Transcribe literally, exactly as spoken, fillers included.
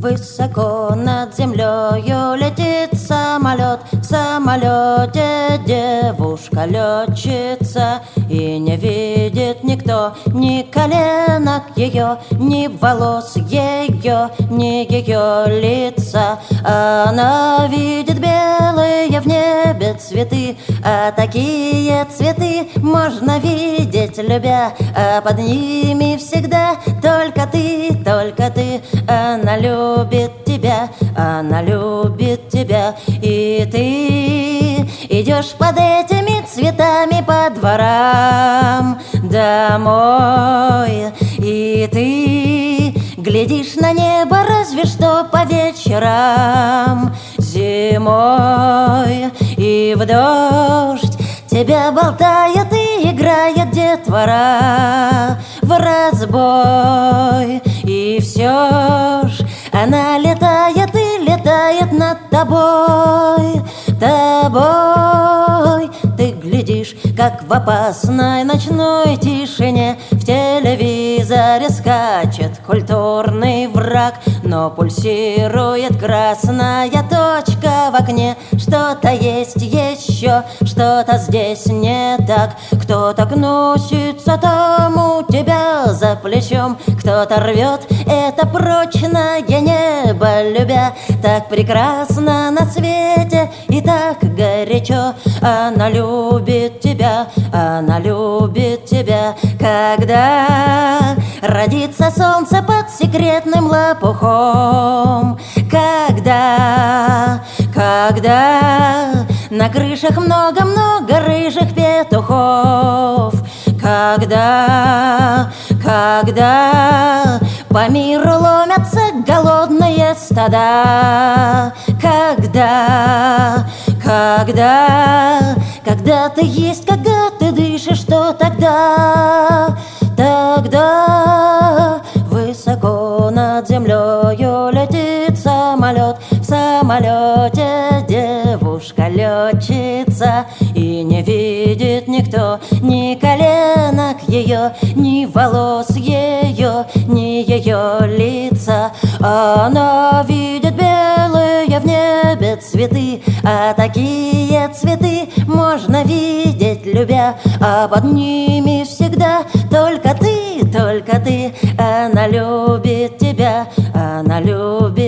Высоко над землею летит самолет, в самолете девушка-летчица, и не видит никто ни коленок ее, ни волос ее, ни ее лица. Она видит белые в небе цветы, а такие цветы можно видеть, любя, а под ними всегда только ты, только ты. Она любит тебя, она любит тебя, и ты идешь под этими цветами по дворам домой, и ты глядишь на небо разве что по вечерам зимой, и в дождь тебя болтает и играет детвора в разбой, и все ж она летает и летает над тобой, тобой. Ты глядишь, как в опасной ночной тишине в телевизоре скачет культурный враг, но пульсирует красная точка в окне. Что-то есть еще, что-то здесь не так. Кто-то гнусится там у тебя за плечом, кто-то рвет это прочное небо, любя. Так прекрасно на свете и так горячо. Она любит тебя, она любит тебя. Когда родится солнце под секретным лопухом, когда, когда на крышах много-много рыжих петухов, когда, когда по миру ломятся голодные стада, когда, когда, когда ты есть, когда ты дышишь, что тогда, тогда высоко над землею летит самолет, в самолете девушка-летчица, и не видит никто ни коленок ее, ни волос ее, ни ее лица. Она видит белые в небе цветы, а такие цветы можно видеть, любя, а под ними всегда только ты, только ты. Она любит тебя, она любит